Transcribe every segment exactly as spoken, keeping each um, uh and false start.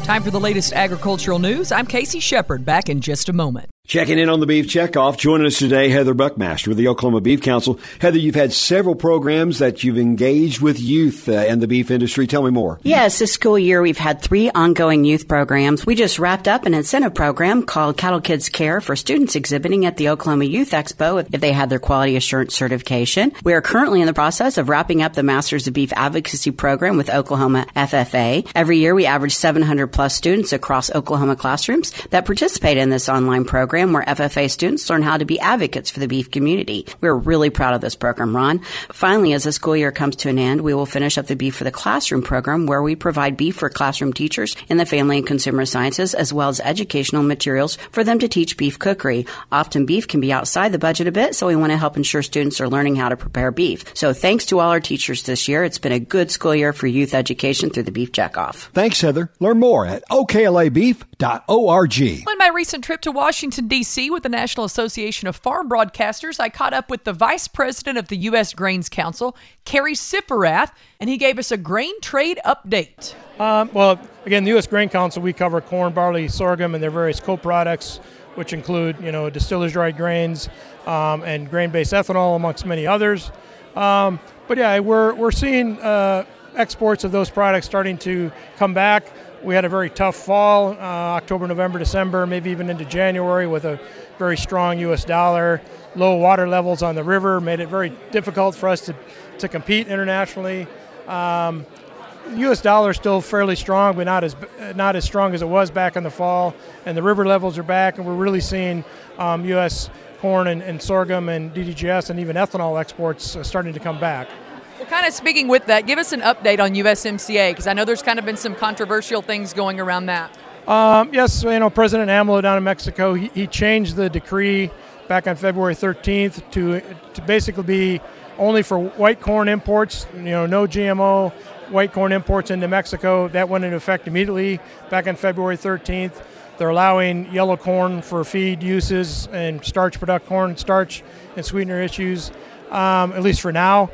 Time for the latest agricultural news. I'm Casey Shepard, back in just a moment. Checking in on the Beef Checkoff. Joining us today, Heather Buckmaster with the Oklahoma Beef Council. Heather, you've had several programs that you've engaged with youth uh, in the beef industry. Tell me more. Yes, this school year we've had three ongoing youth programs. We just wrapped up an incentive program called Cattle Kids Care for students exhibiting at the Oklahoma Youth Expo if they had their quality assurance certification. We are currently in the process of wrapping up the Masters of Beef Advocacy program with Oklahoma F F A. Every year we average seven hundred plus students across Oklahoma classrooms that participate in this online program where F F A students learn how to be advocates for the beef community. We're really proud of this program, Ron. Finally, as the school year comes to an end, we will finish up the Beef for the Classroom program where we provide beef for classroom teachers in the family and consumer sciences as well as educational materials for them to teach beef cookery. Often beef can be outside the budget a bit, so we want to help ensure students are learning how to prepare beef. So thanks to all our teachers this year. It's been a good school year for youth education through the Beef Checkoff. Thanks, Heather. Learn more at O K L A beef dot org. On my recent trip to Washington, D C with the National Association of Farm Broadcasters, I caught up with the Vice President of the U S Grains Council, Kerry Sifferath, and he gave us a grain trade update. Um, well, again, the U S Grain Council, we cover corn, barley, sorghum, and their various co-products, which include, you know, distillers' dried grains um, and grain-based ethanol, amongst many others. Um, but yeah, we're we're seeing uh, exports of those products starting to come back. We had a very tough fall, uh, October, November, December, maybe even into January with a very strong U S dollar. Low water levels on the river made it very difficult for us to, to compete internationally. Um, U S dollar is still fairly strong, but not as not as strong as it was back in the fall. And the river levels are back, and we're really seeing um, U S corn and, and sorghum and D D G S and even ethanol exports uh, starting to come back. Well, kind of speaking with that, give us an update on U S M C A, because I know there's kind of been some controversial things going around that. Um, yes, you know, President AMLO down in Mexico, he, he changed the decree back on February thirteenth to to basically be only for white corn imports, you know, no G M O white corn imports into Mexico. That went into effect immediately back on February thirteenth. They're allowing yellow corn for feed uses and starch product corn starch and sweetener issues, um, at least for now.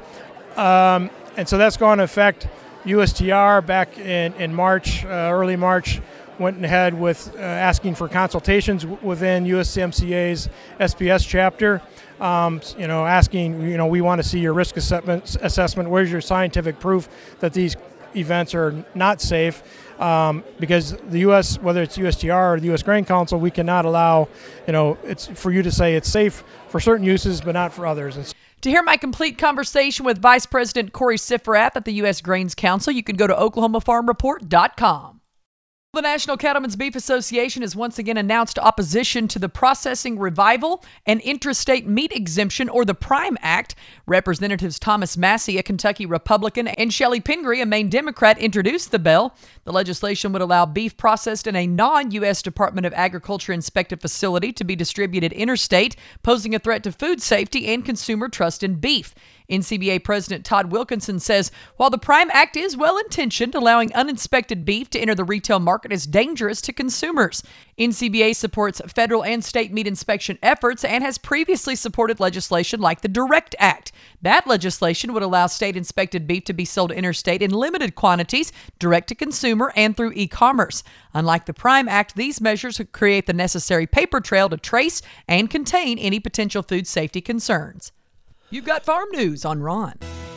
Um, and so that's gone into effect. U S T R back in, in March, uh, early March, went ahead with uh, asking for consultations w- within U S M C A's S P S chapter, um, you know, asking, you know, we want to see your risk assessment, assessment. Where's your scientific proof that these events are not safe? Um, because the U S, whether it's U S T R or the U S Grain Council, we cannot allow, you know, it's for you to say it's safe for certain uses, but not for others. And to hear my complete conversation with Vice President Kerry Sifferath at the U S Grains Council, you can go to oklahoma farm report dot com. The National Cattlemen's Beef Association has once again announced opposition to the Processing Revival and Intrastate Meat Exemption, or the PRIME Act. Representatives Thomas Massey, a Kentucky Republican, and Shelley Pingree, a Maine Democrat, introduced the bill. The legislation would allow beef processed in a non-U S Department of Agriculture inspected facility to be distributed interstate, posing a threat to food safety and consumer trust in beef. N C B A President Todd Wilkinson says while the PRIME Act is well-intentioned, allowing uninspected beef to enter the retail market is dangerous to consumers. N C B A supports federal and state meat inspection efforts and has previously supported legislation like the DIRECT Act. That legislation would allow state-inspected beef to be sold interstate in limited quantities, direct to consumer, and through e-commerce. Unlike the PRIME Act, these measures would create the necessary paper trail to trace and contain any potential food safety concerns. You've got farm news on Ron.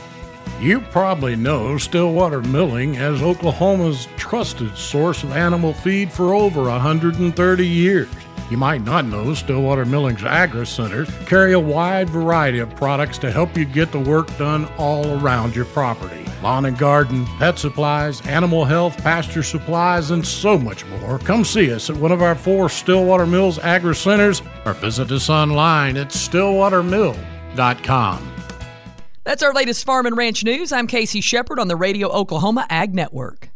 You probably know Stillwater Milling as Oklahoma's trusted source of animal feed for over one hundred thirty years. You might not know Stillwater Milling's Agri Centers carry a wide variety of products to help you get the work done all around your property. Lawn and garden, pet supplies, animal health, pasture supplies, and so much more. Come see us at one of our four Stillwater Mills Agri Centers or visit us online at stillwater mill dot com. That's our latest farm and ranch news. I'm Casey Shepard on the Radio Oklahoma Ag Network.